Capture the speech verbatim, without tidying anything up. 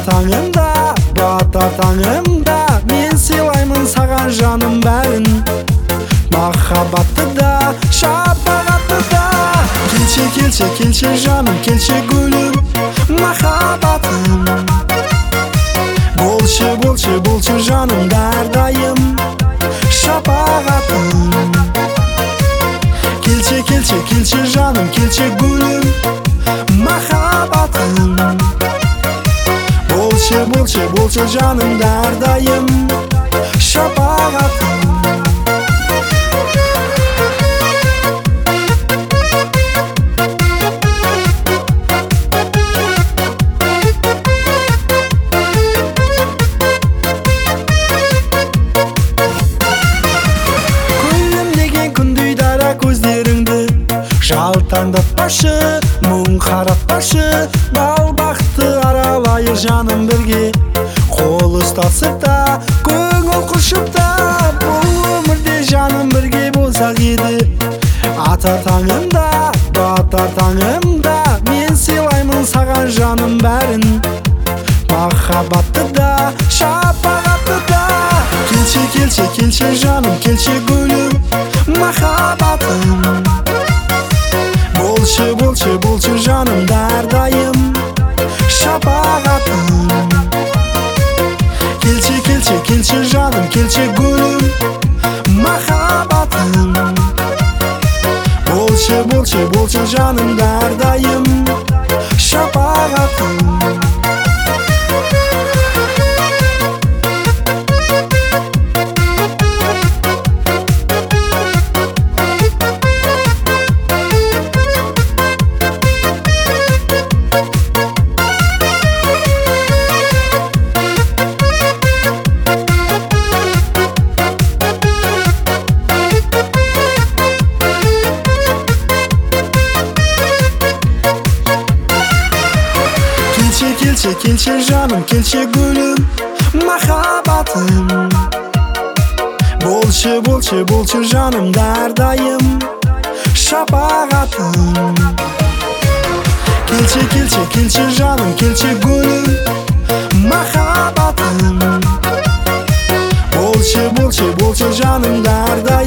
таңымда, батар таңымда, мен сыйлаймын саған жаным бәрін. Махаббатты да, шапағатты да. Келші, келші, келші жаным, келші гүлім, махаббатым. Болшы, болшы, болшы жаным дәрдайым, шапағатым. Келші, келші, келші жаным, келші гүлім, махаббатым. Болшы, болшы, болшы жаным дәрдайым, шапағатым. Жалтаңдатпашы, мұң қаратпашы, бал бақты аралайық жаным бірге. Қол ұстасып та, көңіл құшып та, бұл өмірде жаным бірге болсақ еді. Атар таңымда, батар таңымда, мен сыйлаймын саған жаным бәрін. Махаббатты да, шапағатты да. Келші, келші, келші жаным, келші гүлім, махаббатым. Болшы, болшы, болшы жаным дәрдайым, шапағатым. Келші, келші, келші жаным, келші гүлім, махаббатым. Болшы, болшы, болшы жаным дәрдайым, шапағатым. Келші, келші жаным, келші гүлім, махаббатым. Болшы, болшы, болшы жаным дәрдайым, шапағатым. Келші, келші, келші жаным, келші гүлім, махаббатым. Болшы, болшы, болшы жаным дәрдайым.